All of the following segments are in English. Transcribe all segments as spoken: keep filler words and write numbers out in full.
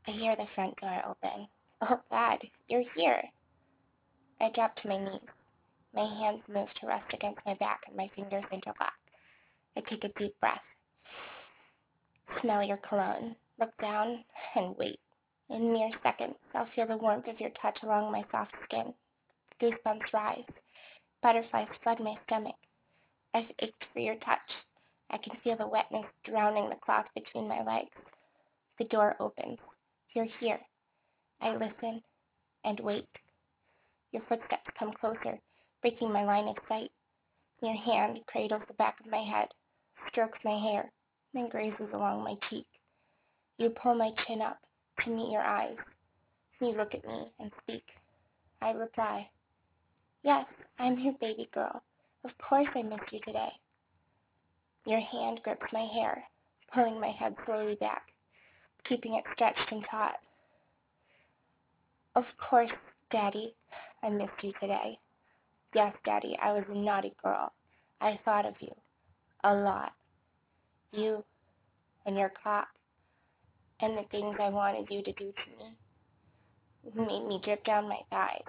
I hear the front door open. Oh God, you're here. I drop to my knees. My hands move to rest against my back and my fingers interlock. I take a deep breath. Smell your cologne. Look down and wait. In mere seconds, I'll feel the warmth of your touch along my soft skin. Goosebumps rise. Butterflies flood my stomach. I've ached for your touch. I can feel the wetness drowning the cloth between my legs. The door opens. You're here. I listen and wait. Your footsteps come closer, breaking my line of sight. Your hand cradles the back of my head, strokes my hair, then grazes along my cheek. You pull my chin up to meet your eyes. You look at me and speak. I reply, yes, I'm your baby girl. Of course I missed you today. Your hand grips my hair, pulling my head slowly back, keeping it stretched and taut. Of course, Daddy, I missed you today. Yes, Daddy, I was a naughty girl. I thought of you a lot. You and your cock and the things I wanted you to do to me made me drip down my thighs.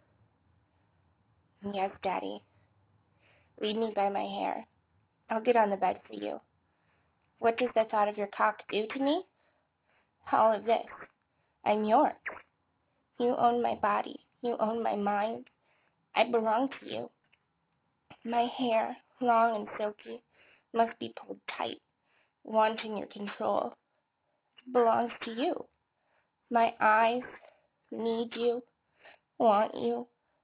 Yes, Daddy, lead me by my hair. I'll get on the bed for you. What does the thought of your cock do to me? All of this. I'm yours. You own my body. You own my mind. I belong to you. My hair, long and silky, must be pulled tight, wanting your control. It belongs to you. My eyes need you, want you,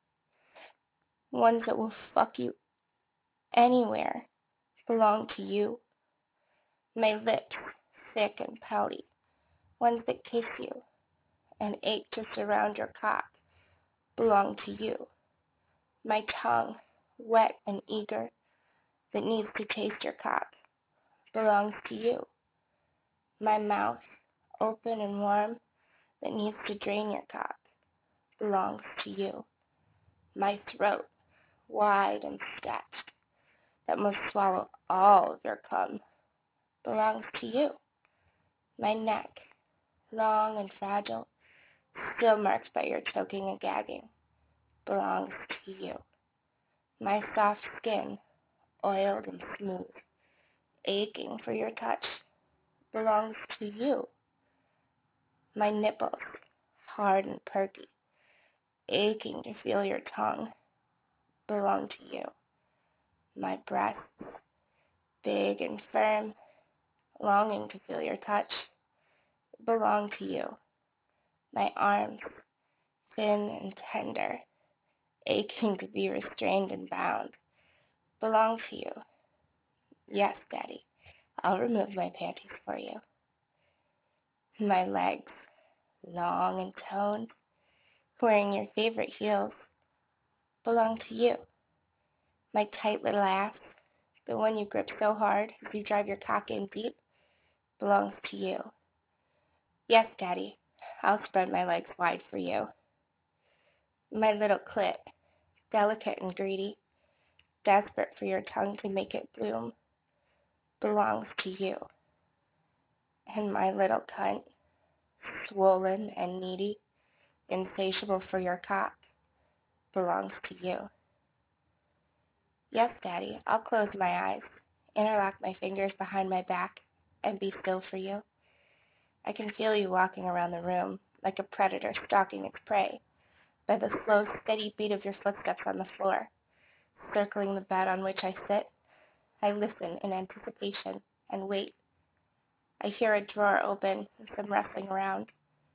ones that will fuck you anywhere, belong to you. My lips, thick and pouty, ones that kiss you and ache to surround your cock, belong to you. My tongue, wet and eager, that needs to taste your cock, belongs to you. My mouth, open and warm, that needs to drain your cock, belongs to you. My throat, wide and stretched, that must swallow all of your cum, belongs to you. My neck, long and fragile, still marked by your choking and gagging, belongs to you. My soft skin, oiled and smooth, aching for your touch, belongs to you. My nipples, hard and perky, aching to feel your tongue, belong to you. My breasts, big and firm, longing to feel your touch, belong to you. My arms, thin and tender, aching to be restrained and bound, belong to you. Yes, Daddy, I'll remove my panties for you. My legs, long and toned, wearing your favorite heels, belong to you. My tight little ass, the one you grip so hard as you drive your cock in deep, belongs to you. Yes, Daddy, I'll spread my legs wide for you. My little clit, delicate and greedy, desperate for your tongue to make it bloom, belongs to you. And my little cunt, swollen and needy, insatiable for your cock, belongs to you. Yes, Daddy, I'll close my eyes, interlock my fingers behind my back, and be still for you. I can feel you walking around the room, like a predator stalking its prey, by the slow, steady beat of your footsteps on the floor, circling the bed on which I sit. I listen in anticipation and wait. I hear a drawer open and some rustling around.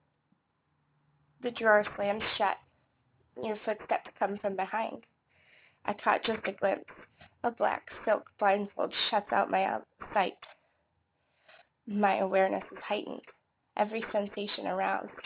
The drawer slams shut. Your footsteps come from behind. I caught just a glimpse. A black silk blindfold shuts out my sight. My awareness is heightened, every sensation aroused.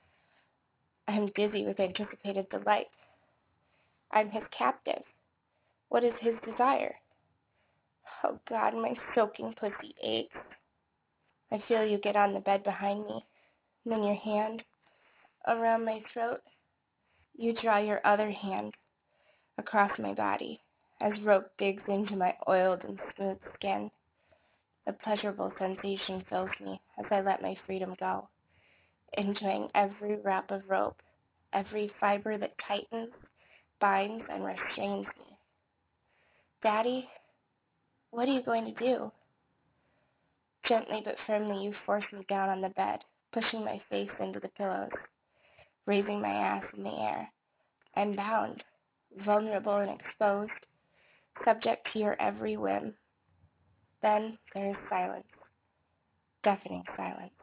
I am dizzy with anticipated delight. I'm his captive. What is his desire? Oh God, my soaking pussy aches. I feel you get on the bed behind me, and then your hand around my throat. You draw your other hand across my body as rope digs into my oiled and smooth skin. A pleasurable sensation fills me as I let my freedom go. enjoying every wrap of rope, every fiber that tightens, binds, and restrains me. Daddy, what are you going to do? Gently but firmly you force me down on the bed, pushing my face into the pillows, raising my ass in the air. I'm bound, vulnerable and exposed, subject to your every whim. Then there is silence, deafening silence.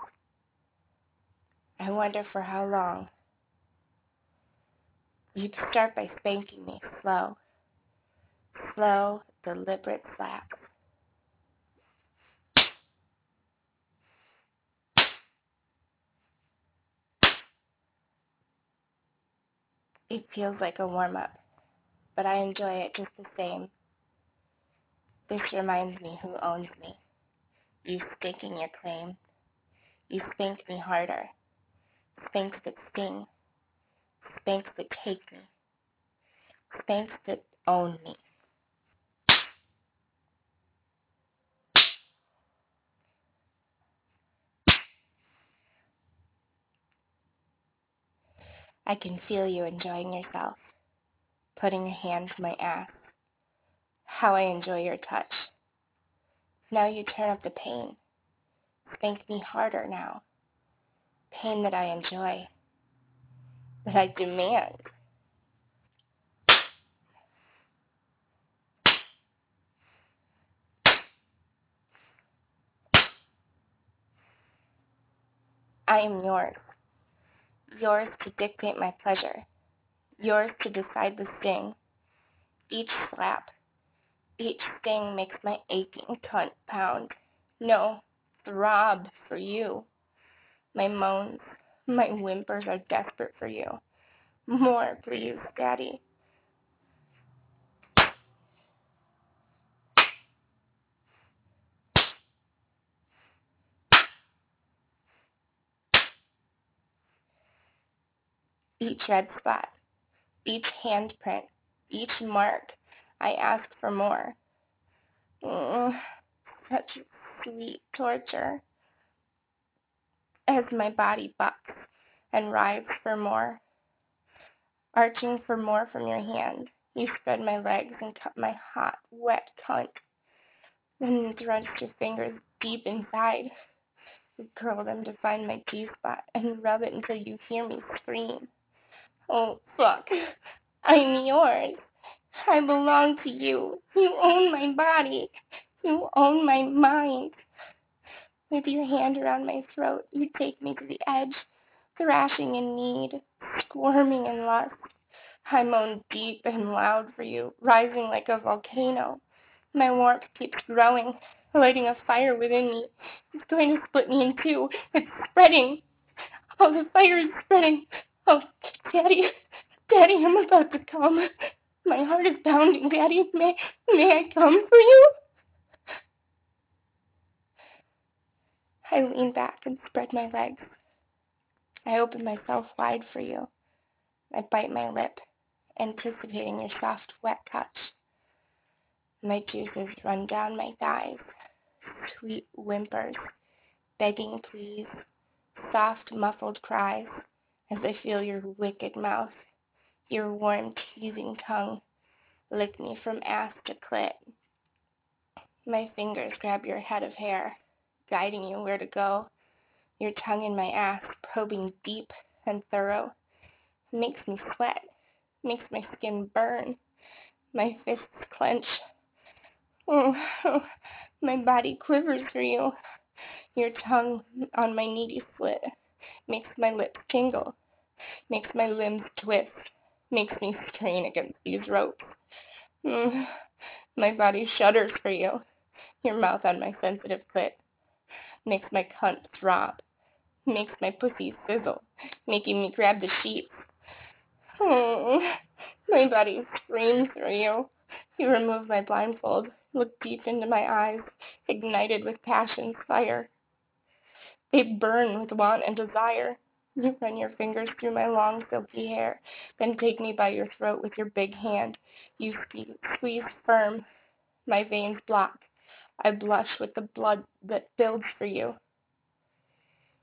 I wonder for how long. You'd start by spanking me slow, slow, deliberate slaps. It feels like a warm-up, but I enjoy it just the same. This reminds me who owns me. You staking your claim. You spank me harder. Spanks that sting. Spanks that take me. Spanks that own me. I can feel you enjoying yourself, putting a hand to my ass. How I enjoy your touch. Now you turn up the pain. Spank me harder now. Pain that I enjoy, that I demand. I am yours. Yours to dictate my pleasure. Yours to decide the sting. Each slap, each sting makes my aching cunt pound. No, throb for you. My moans, my whimpers are desperate for you. More, please, Daddy. Each red spot, each handprint, each mark, I ask for more. Mm, such sweet torture. As my body bucks and writhes for more, arching for more from your hand, you spread my legs and cut my hot, wet cunt. Then thrust your fingers deep inside. You curl them to find my G-spot and rub it until you hear me scream. Oh, fuck. I'm yours. I belong to you. You own my body. You own my mind. With your hand around my throat, you take me to the edge, thrashing in need, squirming in lust. I moan deep and loud for you, rising like a volcano. My warmth keeps growing, lighting a fire within me. It's going to split me in two. It's spreading. Oh, the fire is spreading. Oh, Daddy, Daddy, I'm about to come. My heart is pounding, Daddy. May, may I come for you? I lean back and spread my legs. I open myself wide for you. I bite my lip, anticipating your soft, wet touch. My juices run down my thighs, sweet whimpers, begging pleas, soft, muffled cries, as I feel your wicked mouth, your warm, teasing tongue, lick me from ass to clit. My fingers grab your head of hair, guiding you where to go, your tongue in my ass, probing deep and thorough. Makes me sweat, makes my skin burn, my fists clench. Oh, oh, my body quivers for you. Your tongue on my needy slit makes my lips tingle, makes my limbs twist, makes me strain against these ropes. Mm, my body shudders for you. Your mouth on my sensitive clit makes my cunt throb, makes my pussy sizzle, making me grab the sheets. Oh, my body screams for you. You remove my blindfold, look deep into my eyes, ignited with passion's fire. They burn with want and desire. You run your fingers through my long, silky hair, then take me by your throat with your big hand. You squeeze firm. My veins block. I blush with the blood that builds for you.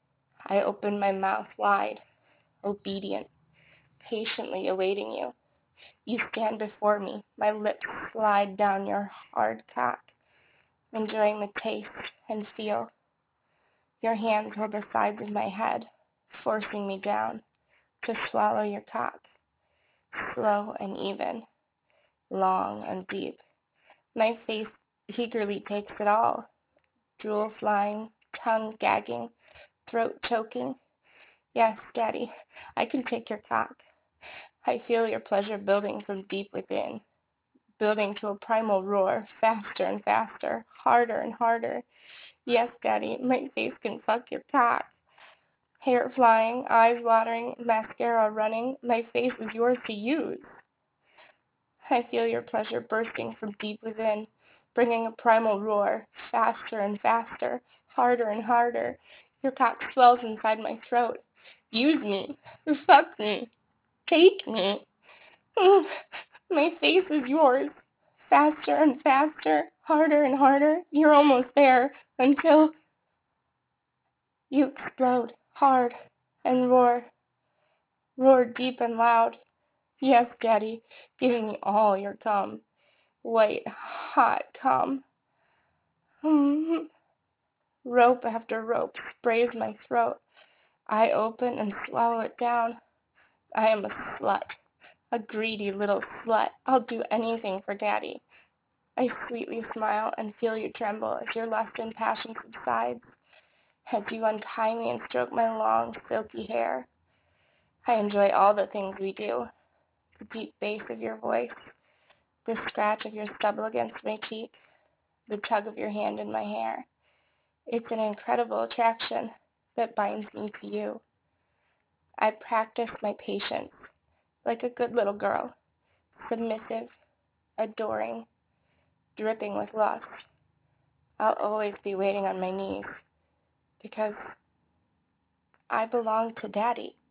I open my mouth wide, obedient, patiently awaiting you. You stand before me, my lips slide down your hard cock, enjoying the taste and feel. Your hands hold the sides of my head, forcing me down to swallow your cock, slow and even, long and deep. My face eagerly takes it all, drool flying, tongue gagging, throat choking. Yes, Daddy, I can take your cock. I feel your pleasure building from deep within, building to a primal roar, faster and faster, harder and harder. Yes, Daddy, my face can fuck your cock. Hair flying, eyes watering, mascara running, my face is yours to use. I feel your pleasure bursting from deep within, bringing a primal roar, faster and faster, harder and harder. Your cock swells inside my throat. Use me. Fuck me. Take me. My face is yours. Faster and faster, harder and harder. You're almost there until you explode hard and roar. Roar deep and loud. Yes, Daddy, give me all your cum. White, hot cum. Rope after rope sprays my throat. I open and swallow it down. I am a slut. A greedy little slut. I'll do anything for Daddy. I sweetly smile and feel you tremble as your lust and passion subsides, as you untie me and stroke my long, silky hair. I enjoy all the things we do. The deep bass of your voice, the scratch of your stubble against my cheek, the tug of your hand in my hair. It's an incredible attraction that binds me to you. I practice my patience like a good little girl, submissive, adoring, dripping with lust. I'll always be waiting on my knees because I belong to Daddy.